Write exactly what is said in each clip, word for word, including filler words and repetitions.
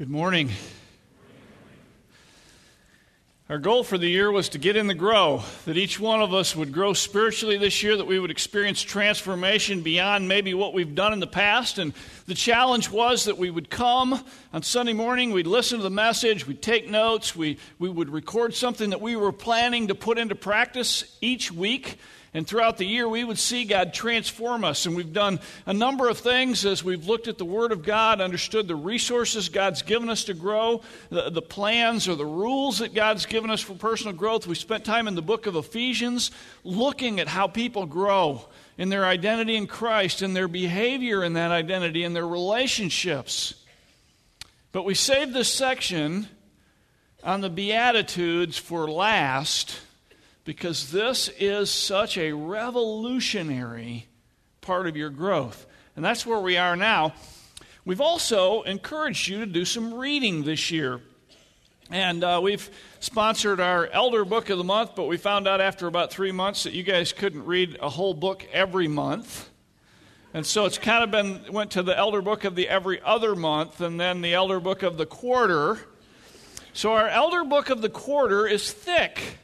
Good morning. Our goal for the year was to get in the grow, that each one of us would grow spiritually this year, that we would experience transformation beyond maybe what we've done in the past. And the challenge was that we would come on Sunday morning, we'd listen to the message, we'd take notes, we, we would record something that we were planning to put into practice each week. And throughout the year, we would see God transform us. And we've done a number of things as we've looked at the Word of God, understood the resources God's given us to grow, the, the plans or the rules that God's given us for personal growth. We spent time in the book of Ephesians looking at how people grow in their identity in Christ, and their behavior in that identity, and their relationships. But we saved this section on the Beatitudes for last, because this is such a revolutionary part of your growth. And that's where we are now. We've also encouraged you to do some reading this year. And uh, we've sponsored our Elder Book of the Month, but we found out after about three months that you guys couldn't read a whole book every month. And so it's kind of been, went to the Elder Book of the every other month, and then the Elder Book of the quarter. So our Elder Book of the quarter is thick,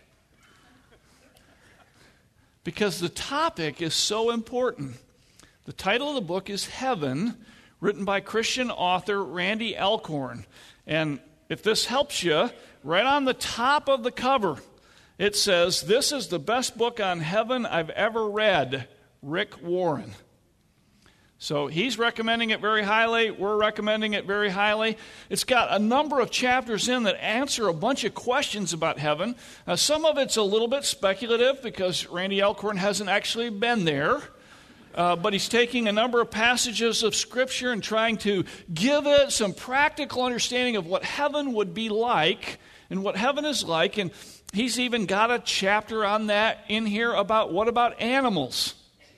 because the topic is so important. The title of the book is Heaven, written by Christian author Randy Alcorn. And if this helps you, right on the top of the cover, it says, "This is the best book on heaven I've ever read, Rick Warren." So he's recommending it very highly. We're recommending it very highly. It's got a number of chapters in that answer a bunch of questions about heaven. Uh, some of it's a little bit speculative because Randy Alcorn hasn't actually been there. Uh, but he's taking a number of passages of Scripture and trying to give it some practical understanding of what heaven would be like and what heaven is like. And he's even got a chapter on that in here about what about animals.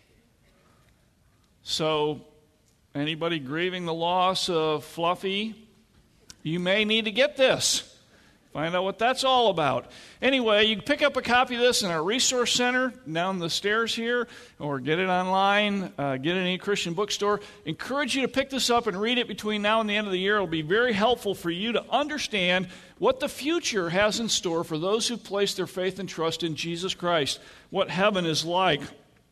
So, anybody grieving the loss of Fluffy, you may need to get this. Find out what that's all about. Anyway, you can pick up a copy of this in our resource center down the stairs here, or get it online, uh, get it in any Christian bookstore. Encourage you to pick this up and read it between now and the end of the year. It will be very helpful for you to understand what the future has in store for those who place their faith and trust in Jesus Christ, what heaven is like.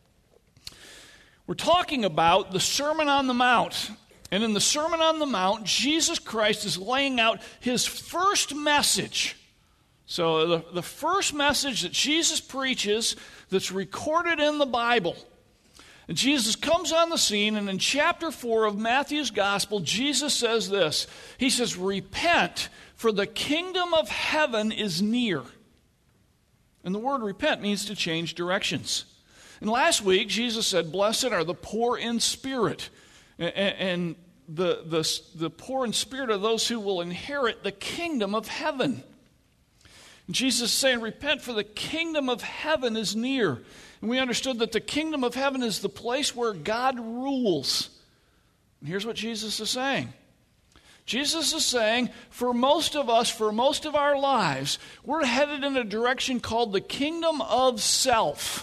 We're talking about the Sermon on the Mount. And in the Sermon on the Mount, Jesus Christ is laying out his first message. So the, the first message that Jesus preaches that's recorded in the Bible. And Jesus comes on the scene, and in chapter four of Matthew's Gospel, Jesus says this. He says, "Repent, for the kingdom of heaven is near." And the word repent means to change directions. And last week, Jesus said, "Blessed are the poor in spirit." And the, the, the poor in spirit are those who will inherit the kingdom of heaven. And Jesus is saying, repent, for the kingdom of heaven is near. And we understood that the kingdom of heaven is the place where God rules. And here's what Jesus is saying. Jesus is saying, for most of us, for most of our lives, we're headed in a direction called the kingdom of self.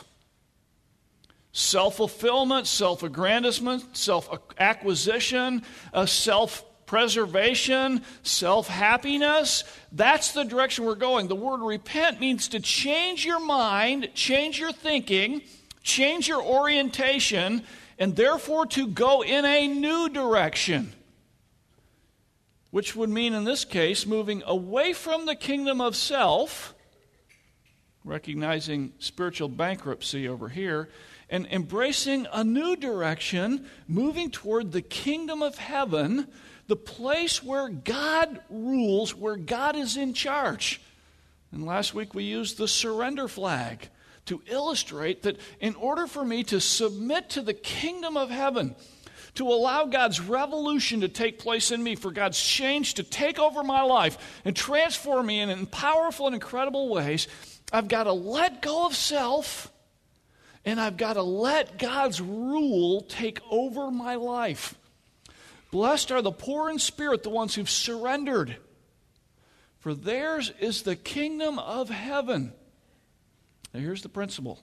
Self-fulfillment, self-aggrandizement, self-acquisition, uh, self-preservation, self-happiness. That's the direction we're going. The word repent means to change your mind, change your thinking, change your orientation, and therefore to go in a new direction. Which would mean, in this case, moving away from the kingdom of self, recognizing spiritual bankruptcy over here, and embracing a new direction, moving toward the kingdom of heaven, the place where God rules, where God is in charge. And last week we used the surrender flag to illustrate that in order for me to submit to the kingdom of heaven, to allow God's revolution to take place in me, for God's change to take over my life and transform me in powerful and incredible ways, I've got to let go of self. And I've got to let God's rule take over my life. Blessed are the poor in spirit, the ones who've surrendered. For theirs is the kingdom of heaven. Now here's the principle.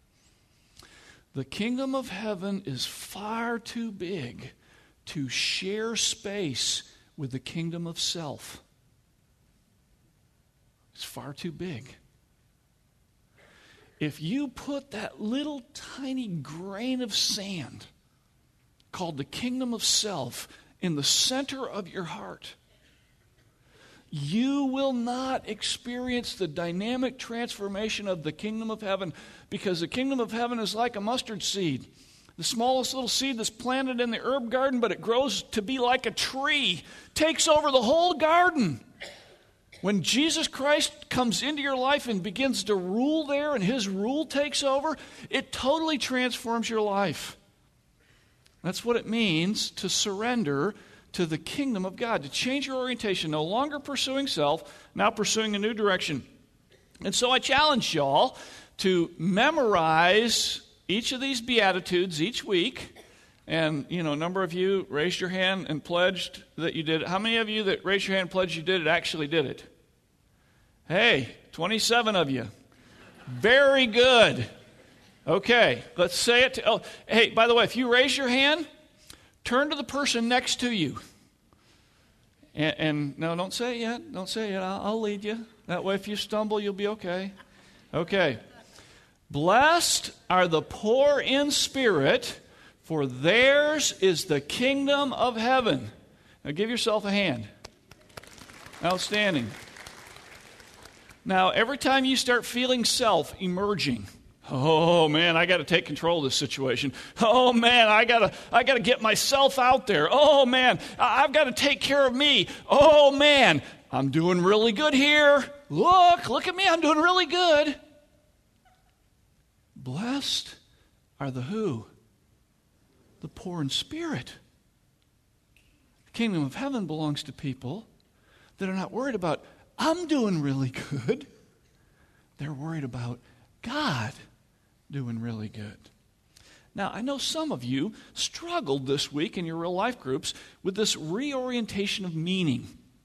The kingdom of heaven is far too big to share space with the kingdom of self. It's far too big. If you put that little tiny grain of sand called the kingdom of self in the center of your heart, you will not experience the dynamic transformation of the kingdom of heaven, because the kingdom of heaven is like a mustard seed. The smallest little seed that's planted in the herb garden, but it grows to be like a tree, takes over the whole garden. When Jesus Christ comes into your life and begins to rule there, and his rule takes over, it totally transforms your life. That's what it means to surrender to the kingdom of God, to change your orientation, no longer pursuing self, now pursuing a new direction. And so I challenge y'all to memorize each of these Beatitudes each week. And, you know, a number of you raised your hand and pledged that you did it. How many of you that raised your hand and pledged you did it actually did it? Hey, twenty-seven of you. Very good. Okay, let's say it. To, oh, hey, by the way, if you raise your hand, turn to the person next to you. And, and no, don't say it yet. Don't say it yet. I'll, I'll lead you. That way, if you stumble, you'll be okay. Okay. Blessed are the poor in spirit, for theirs is the kingdom of heaven. Now give yourself a hand. Outstanding. Now, every time you start feeling self emerging, oh man, I got to take control of this situation. Oh man, I got to I got to get myself out there. Oh man, I've got to take care of me. Oh man, I'm doing really good here. Look, look at me, I'm doing really good. Blessed are the who? The poor in spirit. The kingdom of heaven belongs to people that are not worried about, I'm doing really good. They're worried about God doing really good. Now, I know some of you struggled this week in your real life groups with this reorientation of meaning.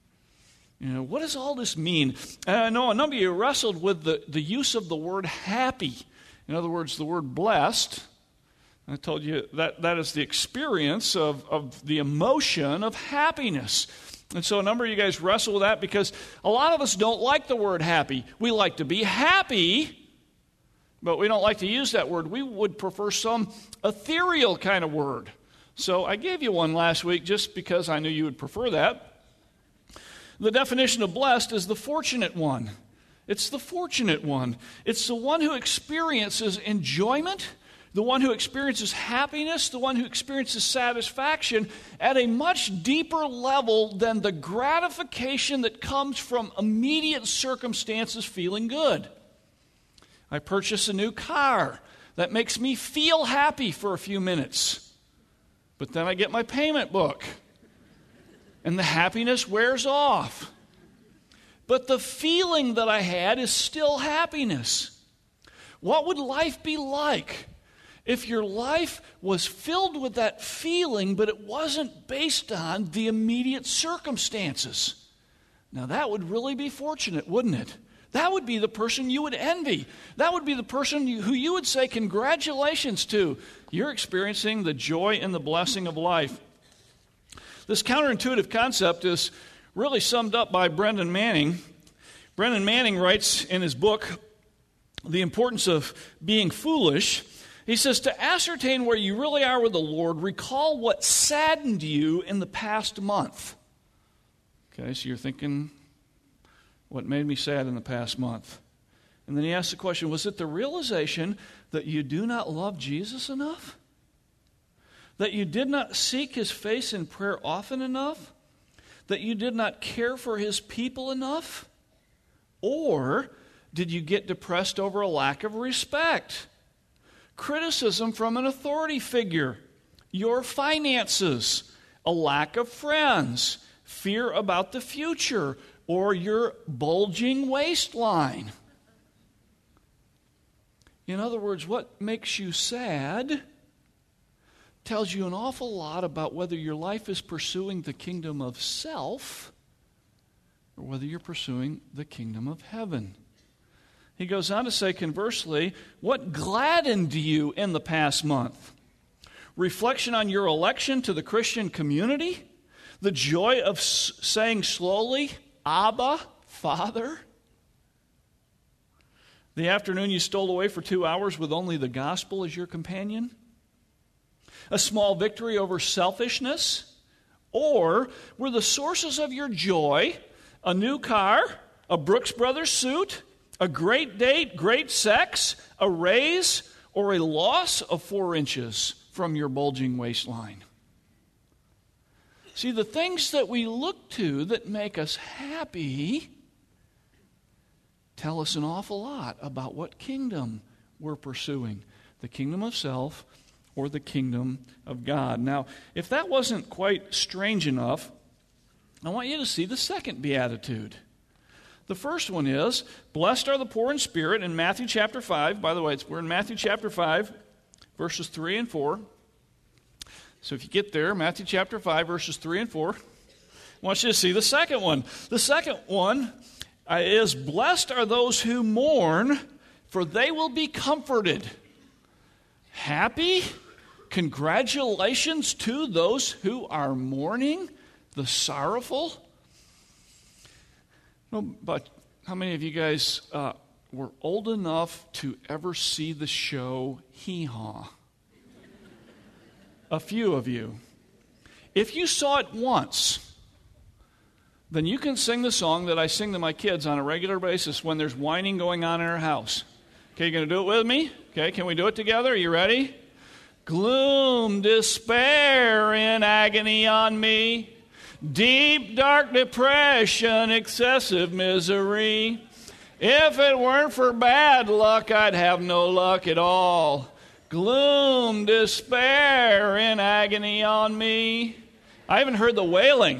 You know, what does all this mean? And I know a number of you wrestled with the, the use of the word happy. In other words, the word blessed. I told you that that is the experience of, of the emotion of happiness. And so a number of you guys wrestle with that because a lot of us don't like the word happy. We like to be happy, but we don't like to use that word. We would prefer some ethereal kind of word. So I gave you one last week just because I knew you would prefer that. The definition of blessed is the fortunate one. It's the fortunate one. It's the one who experiences enjoyment, the one who experiences happiness, the one who experiences satisfaction at a much deeper level than the gratification that comes from immediate circumstances feeling good. I purchase a new car. That makes me feel happy for a few minutes. But then I get my payment book, and the happiness wears off. But the feeling that I had is still happiness. What would life be like if your life was filled with that feeling, but it wasn't based on the immediate circumstances? Now, that would really be fortunate, wouldn't it? That would be the person you would envy. That would be the person you, who you would say congratulations to. You're experiencing the joy and the blessing of life. This counterintuitive concept is really summed up by Brendan Manning. Brendan Manning writes in his book, The Importance of Being Foolish, he says, to ascertain where you really are with the Lord, recall what saddened you in the past month. Okay, so you're thinking, what made me sad in the past month? And then he asks the question, was it the realization that you do not love Jesus enough? That you did not seek his face in prayer often enough? That you did not care for his people enough? Or did you get depressed over a lack of respect? Criticism from an authority figure? Your finances? A lack of friends? Fear about the future? Or your bulging waistline? In other words, what makes you sad tells you an awful lot about whether your life is pursuing the kingdom of self or whether you're pursuing the kingdom of heaven. He goes on to say, conversely, what gladdened you in the past month? Reflection on your election to the Christian community? The joy of s- saying slowly, Abba, Father. The afternoon you stole away for two hours with only the gospel as your companion. A small victory over selfishness. Or were the sources of your joy a new car, a Brooks Brothers suit, a great date, great sex, a raise, or a loss of four inches from your bulging waistline? See, the things that we look to that make us happy tell us an awful lot about what kingdom we're pursuing, the kingdom of self or the kingdom of God. Now, if that wasn't quite strange enough, I want you to see the second beatitude. The first one is, blessed are the poor in spirit, in Matthew chapter five. By the way, it's, we're in Matthew chapter five, verses three and four. So if you get there, Matthew chapter five, verses three and four, I want you to see the second one. The second one uh, is, blessed are those who mourn, for they will be comforted. Happy? Congratulations to those who are mourning, the sorrowful. No, but how many of you guys uh, were old enough to ever see the show Hee Haw? A few of you. If you saw it once, then you can sing the song that I sing to my kids on a regular basis when there's whining going on in our house. Okay, you going to do it with me? Okay, can we do it together? Are you ready? Gloom, despair, and agony on me. Deep, dark depression, excessive misery. If it weren't for bad luck, I'd have no luck at all. Gloom, despair, and agony on me. I haven't heard the wailing.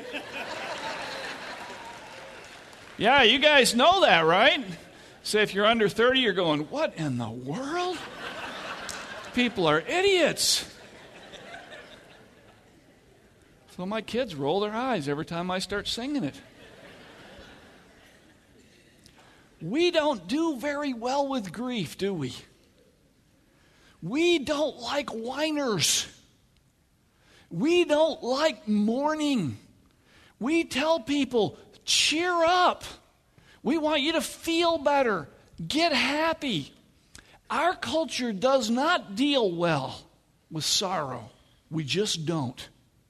Yeah, you guys know that, right? So if you're under thirty, you're going, what in the world? People are idiots. So my kids roll their eyes every time I start singing it. We don't do very well with grief, do we? We don't like whiners. We don't like mourning. We tell people, cheer up. We want you to feel better. Get happy. Our culture does not deal well with sorrow. We just don't.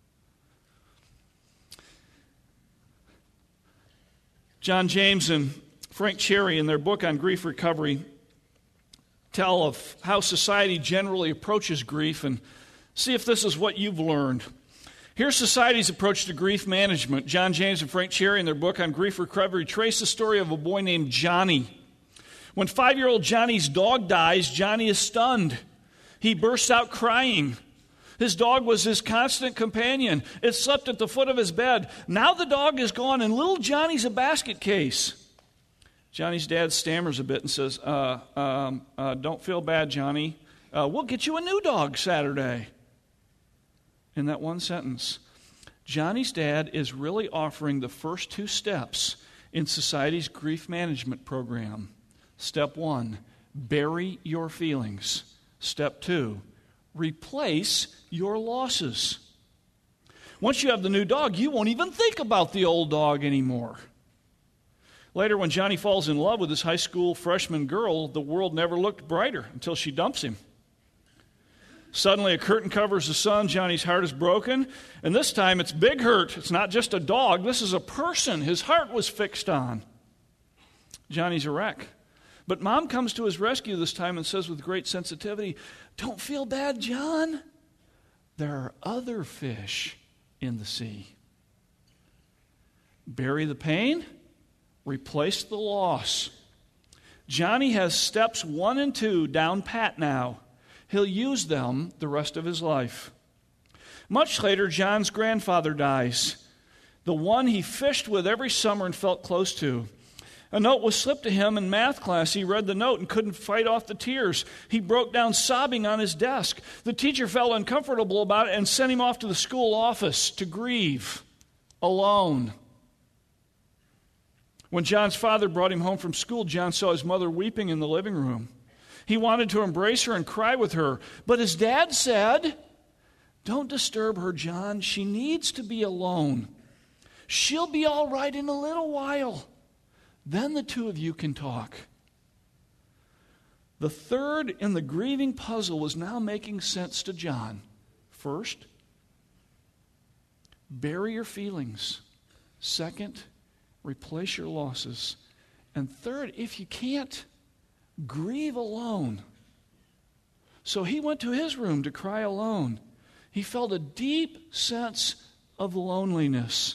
John James and Frank Cherry, in their book on grief recovery, tell of how society generally approaches grief, and see if this is what you've learned. Here's society's approach to grief management. John James and Frank Cherry, in their book on grief recovery, trace the story of a boy named Johnny. When five-year-old Johnny's dog dies, Johnny is stunned. He bursts out crying. His dog was his constant companion. It slept at the foot of his bed. Now the dog is gone, and little Johnny's a basket case. Johnny's dad stammers a bit and says, uh, um, uh, don't feel bad, Johnny. Uh, we'll get you a new dog Saturday. In that one sentence, Johnny's dad is really offering the first two steps in society's grief management program. Step one, bury your feelings. Step two, replace your losses. Once you have the new dog, you won't even think about the old dog anymore. Later, when Johnny falls in love with his high school freshman girl, the world never looked brighter until she dumps him. Suddenly, a curtain covers the sun. Johnny's heart is broken. And this time, it's big hurt. It's not just a dog. This is a person his heart was fixed on. Johnny's a wreck. But Mom comes to his rescue this time and says with great sensitivity, don't feel bad, John. There are other fish in the sea. Bury the pain. Replace the loss. Johnny has steps one and two down pat now. He'll use them the rest of his life. Much later, John's grandfather dies, the one he fished with every summer and felt close to. A note was slipped to him in math class. He read the note and couldn't fight off the tears. He broke down sobbing on his desk. The teacher felt uncomfortable about it and sent him off to the school office to grieve alone. When John's father brought him home from school, John saw his mother weeping in the living room. He wanted to embrace her and cry with her, but his dad said, Don't disturb her, John. She needs to be alone. She'll be all right in a little while. Then the two of you can talk. The third in the grieving puzzle was now making sense to John. First, bury your feelings. Second, replace your losses. And third, if you can't, grieve alone. So he went to his room to cry alone. He felt a deep sense of loneliness.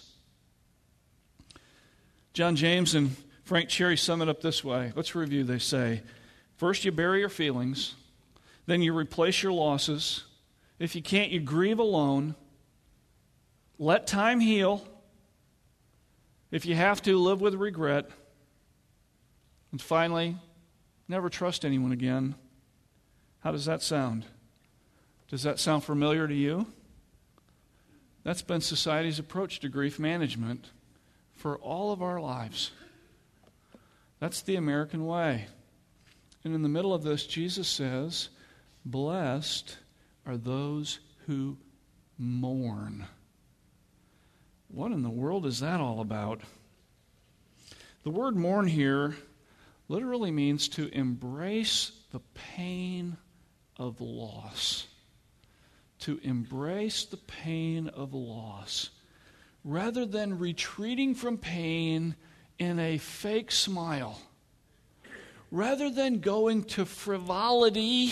John James and Frank Cherry sum it up this way. Let's review. They say, first you bury your feelings. Then you replace your losses. If you can't, you grieve alone. Let time heal. If you have to, live with regret. And finally, never trust anyone again. How does that sound? Does that sound familiar to you? That's been society's approach to grief management for all of our lives. That's the American way. And in the middle of this, Jesus says, blessed are those who mourn. What in the world is that all about? The word mourn here literally means to embrace the pain of loss. To embrace the pain of loss. Rather than retreating from pain in a fake smile. Rather than going to frivolity.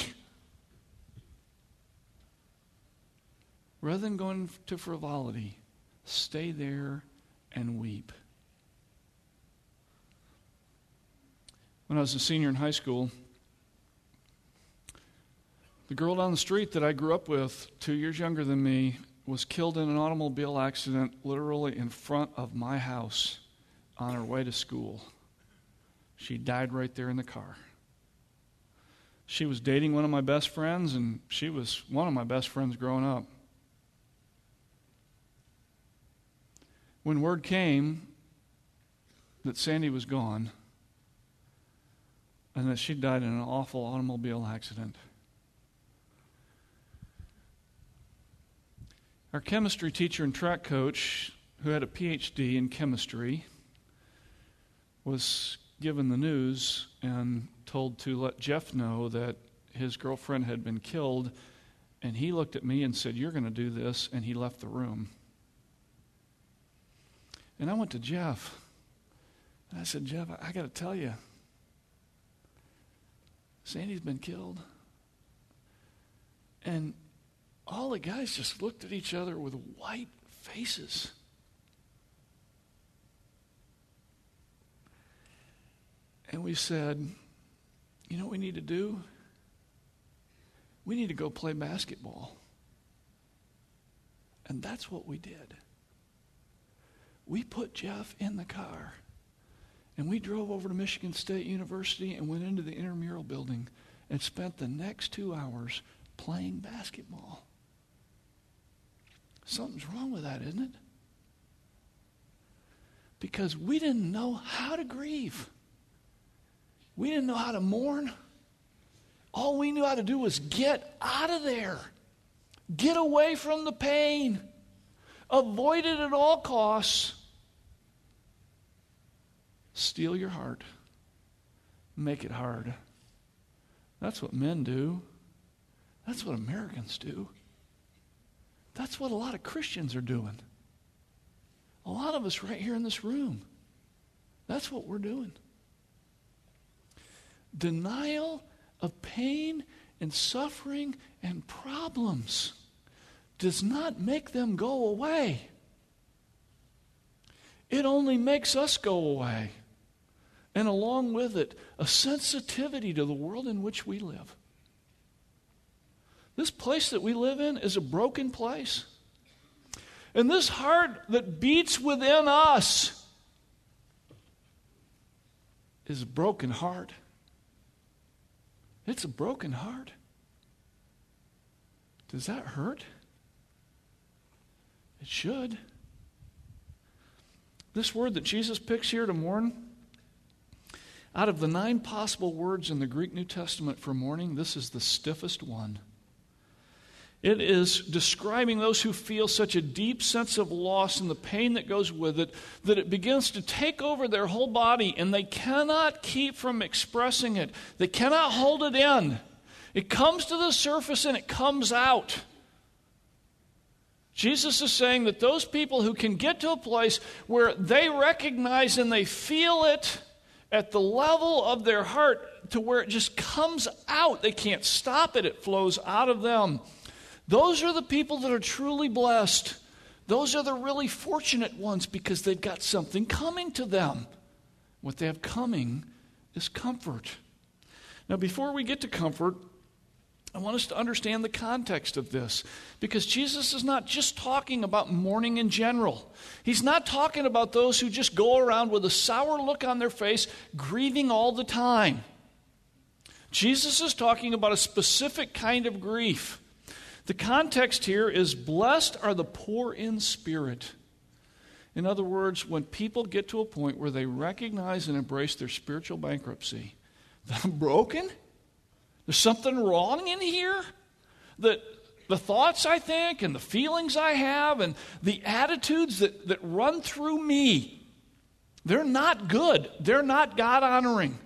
Rather than going to frivolity, stay there and weep. When I was a senior in high school, the girl down the street that I grew up with, two years younger than me, was killed in an automobile accident literally in front of my house on her way to school. She died right there in the car. She was dating one of my best friends, and she was one of my best friends growing up. When word came that Sandy was gone and that she died in an awful automobile accident, our chemistry teacher and track coach, who had a P H D in chemistry, was given the news and told to let Jeff know that his girlfriend had been killed. And he looked at me and said, "You're going to do this," and he left the room. And I went to Jeff, and I said, "Jeff, I, I got to tell you, Sandy's been killed." And all the guys just looked at each other with white faces. And we said, "You know what we need to do? We need to go play basketball." And that's what we did. We put Jeff in the car, and we drove over to Michigan State University and went into the intramural building and spent the next two hours playing basketball. Something's wrong with that, isn't it? Because we didn't know how to grieve. We didn't know how to mourn. All we knew how to do was get out of there. Get away from the pain. Avoid it at all costs. Steal your heart. Make it hard. That's what men do. That's what Americans do. That's what a lot of Christians are doing. A lot of us right here in this room. That's what we're doing. Denial of pain and suffering and problems does not make them go away. It only makes us go away. And along with it, a sensitivity to the world in which we live. This place that we live in is a broken place. And this heart that beats within us is a broken heart. It's a broken heart. Does that hurt? It should. This word that Jesus picks here to mourn, out of the nine possible words in the Greek New Testament for mourning, this is the stiffest one. It is describing those who feel such a deep sense of loss and the pain that goes with it that it begins to take over their whole body and they cannot keep from expressing it. They cannot hold it in. It comes to the surface and it comes out. Jesus is saying that those people who can get to a place where they recognize and they feel it at the level of their heart to where it just comes out. They can't stop it. It flows out of them. Those are the people that are truly blessed. Those are the really fortunate ones because they've got something coming to them. What they have coming is comfort. Now, before we get to comfort, I want us to understand the context of this, because Jesus is not just talking about mourning in general. He's not talking about those who just go around with a sour look on their face, grieving all the time. Jesus is talking about a specific kind of grief. The context here is, blessed are the poor in spirit. In other words, when people get to a point where they recognize and embrace their spiritual bankruptcy, that I'm broken, there's something wrong in here, that the thoughts I think and the feelings I have and the attitudes that, that run through me, they're not good. They're not God-honoring.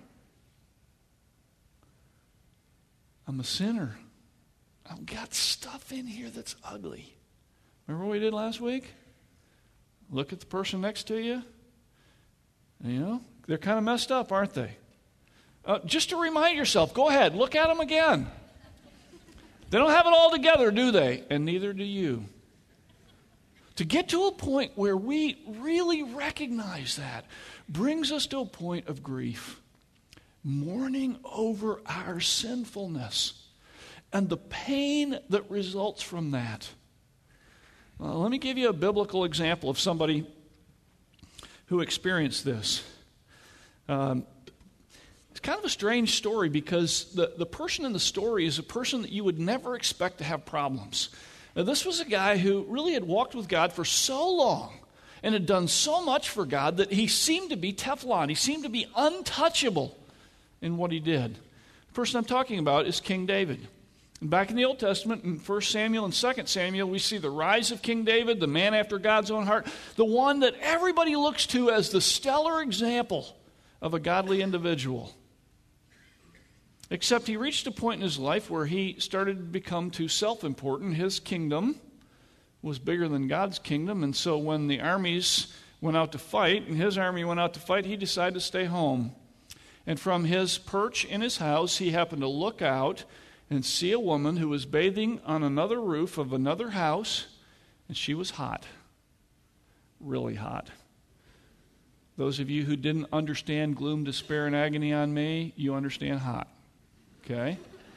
I'm a sinner. I've got stuff in here that's ugly. Remember what we did last week? Look at the person next to you. You know, they're kind of messed up, aren't they? Uh, just to remind yourself, go ahead, look at them again. They don't have it all together, do they? And neither do you. To get to a point where we really recognize that brings us to a point of grief, mourning over our sinfulness and the pain that results from that. Well, let me give you a biblical example of somebody who experienced this. Um, It's kind of a strange story because the, the person in the story is a person that you would never expect to have problems. Now, this was a guy who really had walked with God for so long and had done so much for God that he seemed to be Teflon. He seemed to be untouchable in what he did. The person I'm talking about is King David. And back in the Old Testament, in First Samuel and Second Samuel, we see the rise of King David, the man after God's own heart, the one that everybody looks to as the stellar example of a godly individual. Except he reached a point in his life where he started to become too self-important. His kingdom was bigger than God's kingdom, and so when the armies went out to fight, and his army went out to fight, he decided to stay home. And from his perch in his house, he happened to look out and see a woman who was bathing on another roof of another house, and she was hot, really hot. Those of you who didn't understand gloom, despair, and agony on me, you understand hot. Okay?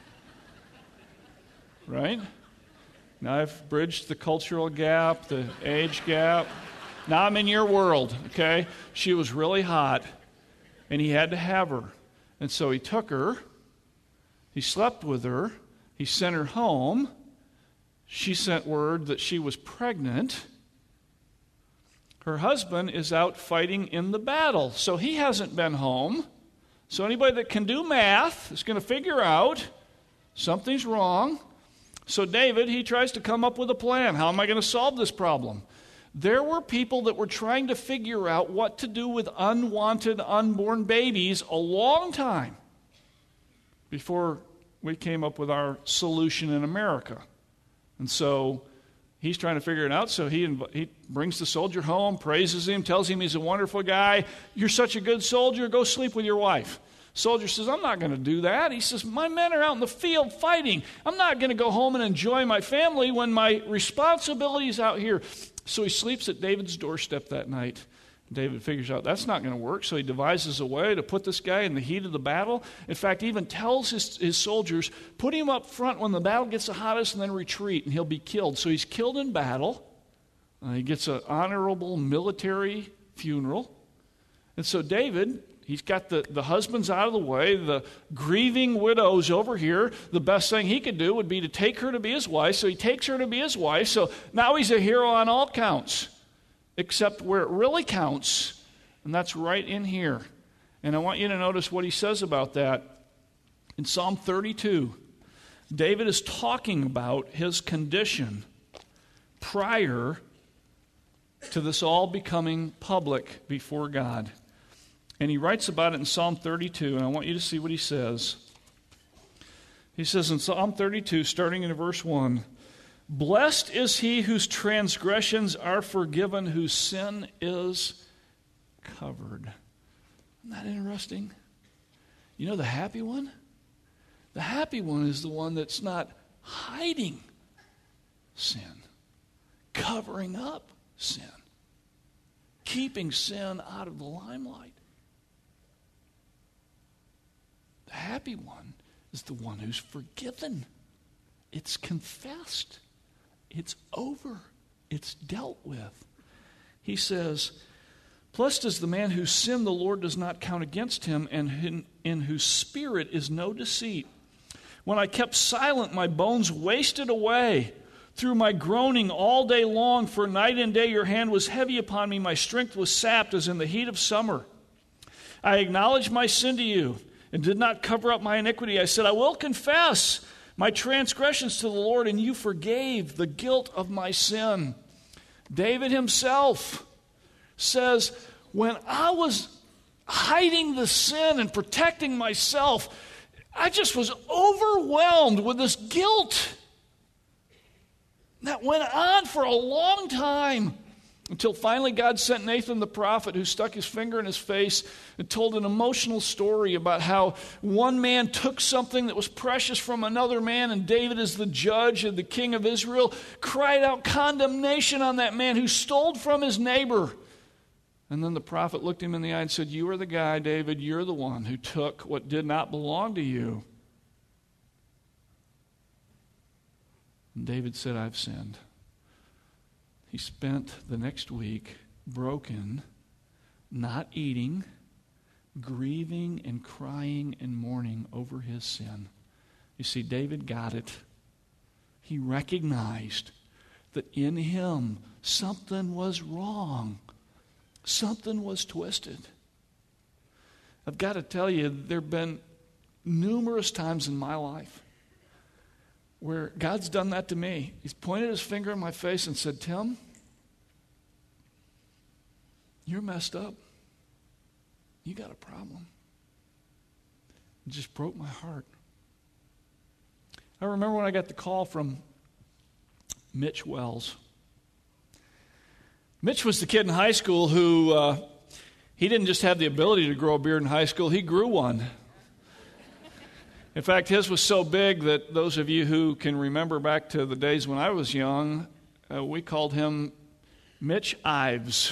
Right? Now I've bridged the cultural gap, the age gap. Now I'm in your world, okay? She was really hot, and he had to have her. And so he took her, he slept with her, he sent her home. She sent word that she was pregnant. Her husband is out fighting in the battle, so he hasn't been home. So anybody that can do math is going to figure out something's wrong. So David, he tries to come up with a plan. How am I going to solve this problem? There were people that were trying to figure out what to do with unwanted, unborn babies a long time before we came up with our solution in America. And so he's trying to figure it out, so he inv- he brings the soldier home, praises him, tells him he's a wonderful guy. You're such a good soldier, go sleep with your wife. Soldier says, I'm not going to do that. He says, my men are out in the field fighting. I'm not going to go home and enjoy my family when my responsibility is out here. So he sleeps at David's doorstep that night. David figures out that's not going to work, so he devises a way to put this guy in the heat of the battle. In fact, he even tells his, his soldiers, put him up front when the battle gets the hottest and then retreat, and he'll be killed. So he's killed in battle. Uh, he gets an honorable military funeral. And so David, he's got the, the husbands out of the way, the grieving widows over here. The best thing he could do would be to take her to be his wife, so he takes her to be his wife. So now he's a hero on all counts, except where it really counts, and that's right in here. And I want you to notice what he says about that. In Psalm thirty-two, David is talking about his condition prior to this all becoming public before God. And he writes about it in Psalm thirty-two, and I want you to see what he says. He says in Psalm thirty-two, starting in verse one, "Blessed is he whose transgressions are forgiven, whose sin is covered." Isn't that interesting? You know the happy one? The happy one is the one that's not hiding sin, covering up sin, keeping sin out of the limelight. The happy one is the one who's forgiven. It's confessed. It's over. It's dealt with. He says, "Blessed is the man whose sin the Lord does not count against him, and in, in whose spirit is no deceit. When I kept silent, my bones wasted away through my groaning all day long, for night and day your hand was heavy upon me. My strength was sapped as in the heat of summer. I acknowledged my sin to you and did not cover up my iniquity. I said, I will confess my transgressions to the Lord, and you forgave the guilt of my sin." David himself says, when I was hiding the sin and protecting myself, I just was overwhelmed with this guilt that went on for a long time, until finally God sent Nathan the prophet, who stuck his finger in his face and told an emotional story about how one man took something that was precious from another man, and David, as the judge and the king of Israel, cried out condemnation on that man who stole from his neighbor. And then the prophet looked him in the eye and said, "You are the guy, David. You're the one who took what did not belong to you." And David said, "I've sinned." He spent the next week broken, not eating, grieving and crying and mourning over his sin. You see, David got it. He recognized that in him something was wrong. Something was twisted. I've got to tell you, there have been numerous times in my life where God's done that to me. He's pointed his finger in my face and said, "Tim, you're messed up. You got a problem." It just broke my heart. I remember when I got the call from Mitch Wells. Mitch was the kid in high school who, uh, he didn't just have the ability to grow a beard in high school, he grew one. In fact, his was so big that those of you who can remember back to the days when I was young, uh, we called him Mitch Ives,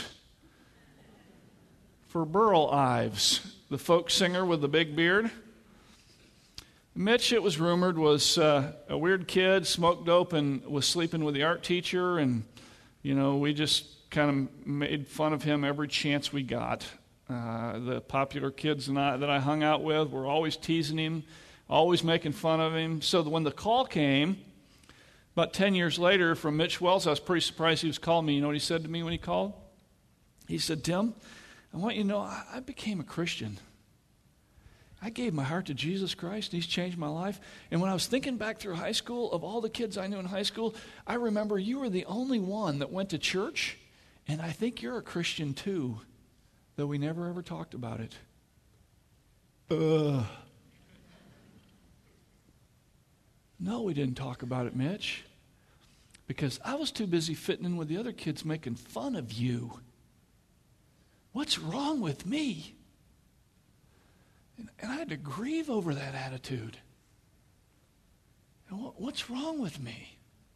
for Burl Ives, the folk singer with the big beard. Mitch, it was rumored, was uh, a weird kid, smoked dope, and was sleeping with the art teacher, and, you know, we just kind of made fun of him every chance we got. Uh, the popular kids and I, that I hung out with were always teasing him, always making fun of him. So when the call came, about ten years later, from Mitch Wells, I was pretty surprised he was calling me. You know what he said to me when he called? He said, "Tim, I want you to know I, I became a Christian. I gave my heart to Jesus Christ, and He's changed my life. And when I was thinking back through high school, of all the kids I knew in high school, I remember you were the only one that went to church, and I think you're a Christian too, though we never ever talked about it." Ugh. No, we didn't talk about it, Mitch, because I was too busy fitting in with the other kids making fun of you. What's wrong with me? And, and I had to grieve over that attitude. And what, what's wrong with me?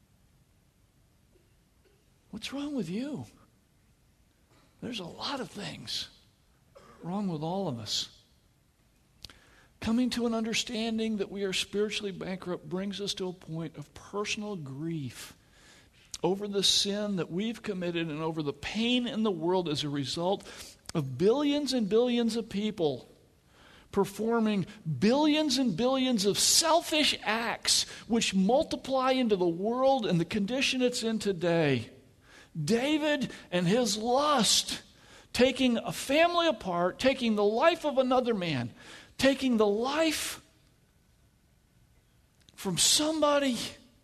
What's wrong with you? There's a lot of things wrong with all of us. Coming to an understanding that we are spiritually bankrupt brings us to a point of personal grief over the sin that we've committed and over the pain in the world as a result of billions and billions of people performing billions and billions of selfish acts which multiply into the world and the condition it's in today. David and his lust, taking a family apart, taking the life of another man, taking the life from somebody,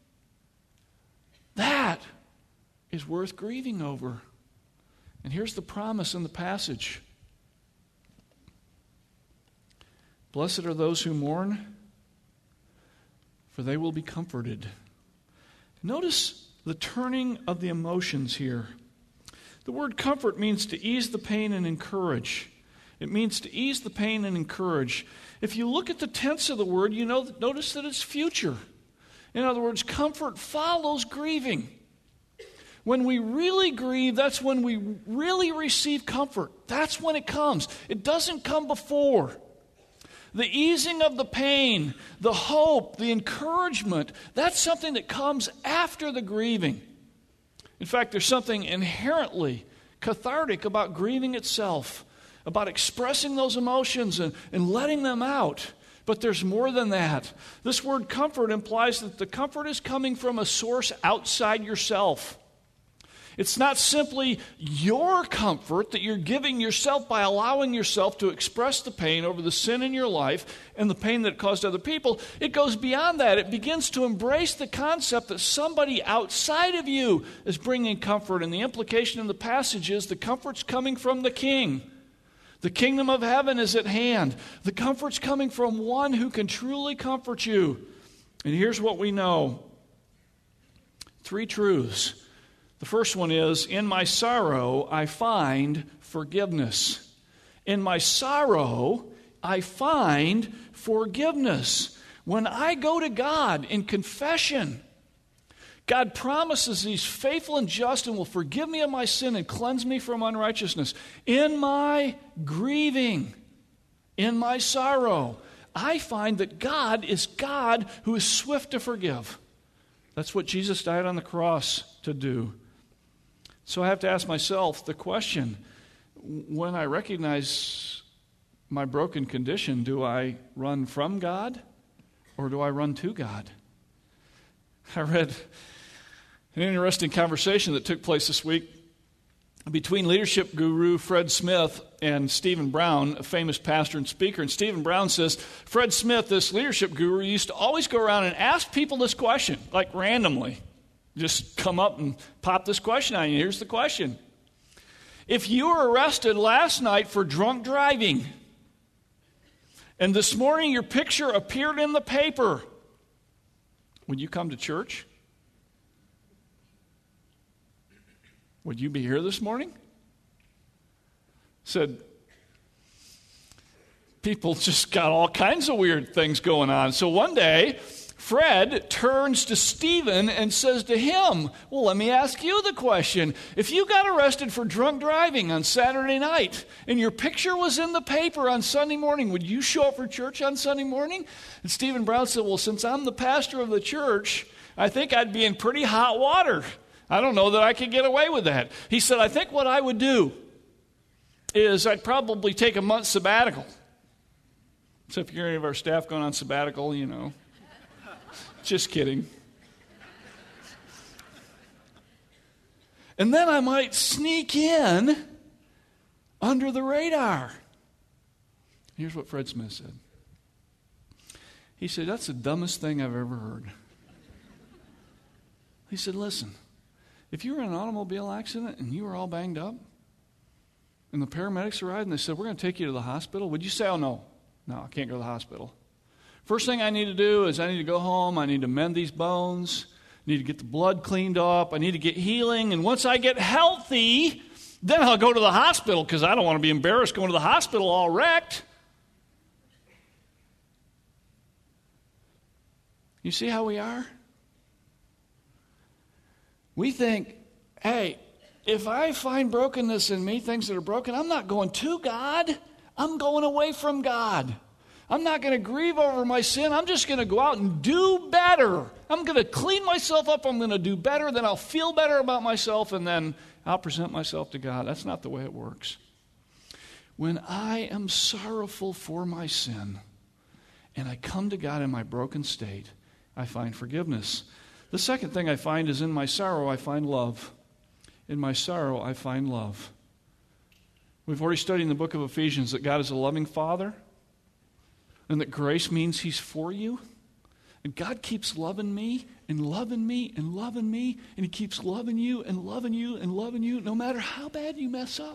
that is worth grieving over. And here's the promise in the passage. Blessed are those who mourn, for they will be comforted. Notice the turning of the emotions here. The word comfort means to ease the pain and encourage. It means to ease the pain and encourage. If you look at the tense of the word, you know, notice that it's future. In other words, comfort follows grieving. When we really grieve, that's when we really receive comfort. That's when it comes. It doesn't come before. The easing of the pain, the hope, the encouragement, that's something that comes after the grieving. In fact, there's something inherently cathartic about grieving itself, about expressing those emotions and, and letting them out. But there's more than that. This word comfort implies that the comfort is coming from a source outside yourself. It's not simply your comfort that you're giving yourself by allowing yourself to express the pain over the sin in your life and the pain that it caused other people. It goes beyond that. It begins to embrace the concept that somebody outside of you is bringing comfort. And the implication in the passage is the comfort's coming from the King. The kingdom of heaven is at hand. The comfort's coming from one who can truly comfort you. And here's what we know. Three truths. The first one is, in my sorrow, I find forgiveness. In my sorrow, I find forgiveness. When I go to God in confession, God promises He's faithful and just and will forgive me of my sin and cleanse me from unrighteousness. In my grieving, in my sorrow, I find that God is God who is swift to forgive. That's what Jesus died on the cross to do. So I have to ask myself the question, when I recognize my broken condition, do I run from God or do I run to God? I read an interesting conversation that took place this week between leadership guru Fred Smith and Stephen Brown, a famous pastor and speaker. And Stephen Brown says, Fred Smith, this leadership guru, used to always go around and ask people this question, like randomly. Just come up and pop this question on you. Here's the question. If you were arrested last night for drunk driving, and this morning your picture appeared in the paper, would you come to church? Would you be here this morning? Said, people just got all kinds of weird things going on. So one day, Fred turns to Stephen and says to him, well, let me ask you the question. If you got arrested for drunk driving on Saturday night and your picture was in the paper on Sunday morning, would you show up for church on Sunday morning? And Stephen Brown said, well, since I'm the pastor of the church, I think I'd be in pretty hot water. I don't know that I could get away with that. He said, I think what I would do is I'd probably take a month sabbatical. So if you're any of our staff going on sabbatical, you know. Just kidding. And then I might sneak in under the radar. Here's what Fred Smith said. He said, that's the dumbest thing I've ever heard. He said, listen, if you were in an automobile accident and you were all banged up, and the paramedics arrived and they said, we're going to take you to the hospital, would you say, oh, no, no, I can't go to the hospital? First thing I need to do is I need to go home. I need to mend these bones. I need to get the blood cleaned up. I need to get healing. And once I get healthy, then I'll go to the hospital because I don't want to be embarrassed going to the hospital all wrecked. You see how we are? We think, hey, if I find brokenness in me, things that are broken, I'm not going to God. I'm going away from God. I'm not going to grieve over my sin. I'm just going to go out and do better. I'm going to clean myself up. I'm going to do better. Then I'll feel better about myself, and then I'll present myself to God. That's not the way it works. When I am sorrowful for my sin, and I come to God in my broken state, I find forgiveness. The second thing I find is in my sorrow, I find love. In my sorrow, I find love. We've already studied in the book of Ephesians that God is a loving Father, and that grace means He's for you. And God keeps loving me and loving me and loving me, and he keeps loving you and loving you and loving you no matter how bad you mess up.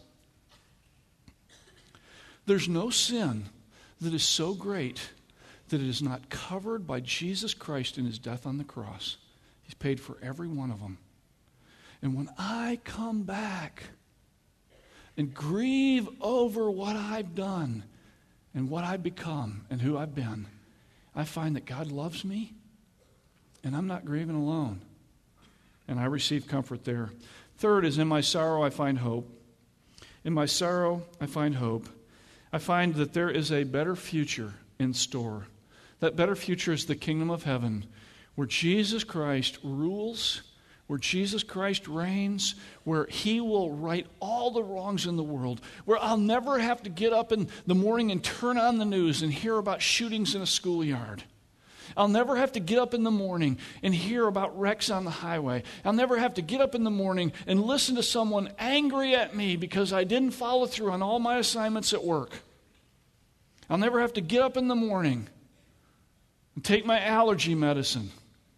There's no sin that is so great that it is not covered by Jesus Christ in his death on the cross. He's paid for every one of them. And when I come back and grieve over what I've done and what I've become and who I've been, I find that God loves me, and I'm not grieving alone. And I receive comfort there. Third is, in my sorrow I find hope. In my sorrow I find hope. I find that there is a better future in store. That better future is the kingdom of heaven, where Jesus Christ rules, where Jesus Christ reigns, where he will right all the wrongs in the world, where I'll never have to get up in the morning and turn on the news and hear about shootings in a schoolyard. I'll never have to get up in the morning and hear about wrecks on the highway. I'll never have to get up in the morning and listen to someone angry at me because I didn't follow through on all my assignments at work. I'll never have to get up in the morning and take my allergy medicine.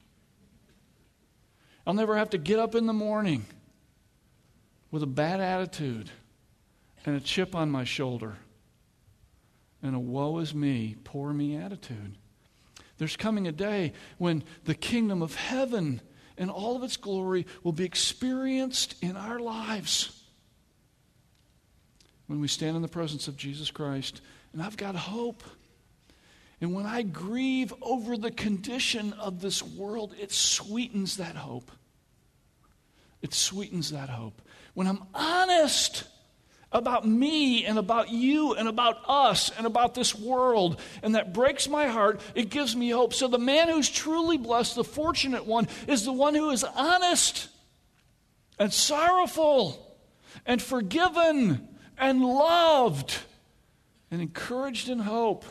I'll never have to get up in the morning with a bad attitude and a chip on my shoulder and a woe is me, poor me attitude. There's coming a day when the kingdom of heaven and all of its glory will be experienced in our lives. When we stand in the presence of Jesus Christ, and I've got hope. And when I grieve over the condition of this world, it sweetens that hope. It sweetens that hope. When I'm honest about me and about you and about us and about this world, and that breaks my heart, it gives me hope. So the man who's truly blessed, the fortunate one, is the one who is honest and sorrowful and forgiven and loved and encouraged in hope.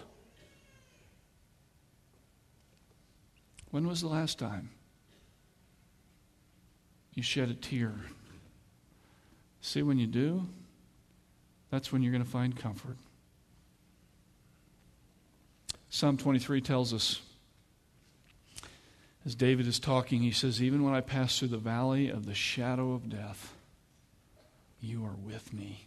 When was the last time you shed a tear? See, when you do, that's when you're going to find comfort. Psalm twenty-three tells us, as David is talking, he says, even when I pass through the valley of the shadow of death, you are with me.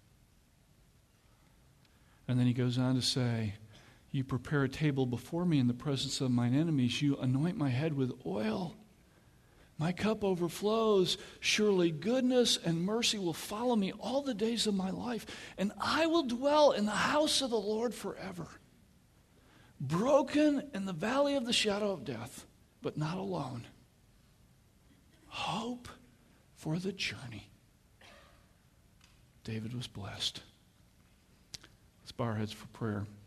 And then he goes on to say, you prepare a table before me in the presence of mine enemies. You anoint my head with oil. My cup overflows. Surely goodness and mercy will follow me all the days of my life, and I will dwell in the house of the Lord forever. Broken in the valley of the shadow of death, but not alone. Hope for the journey. David was blessed. Let's bow our heads for prayer.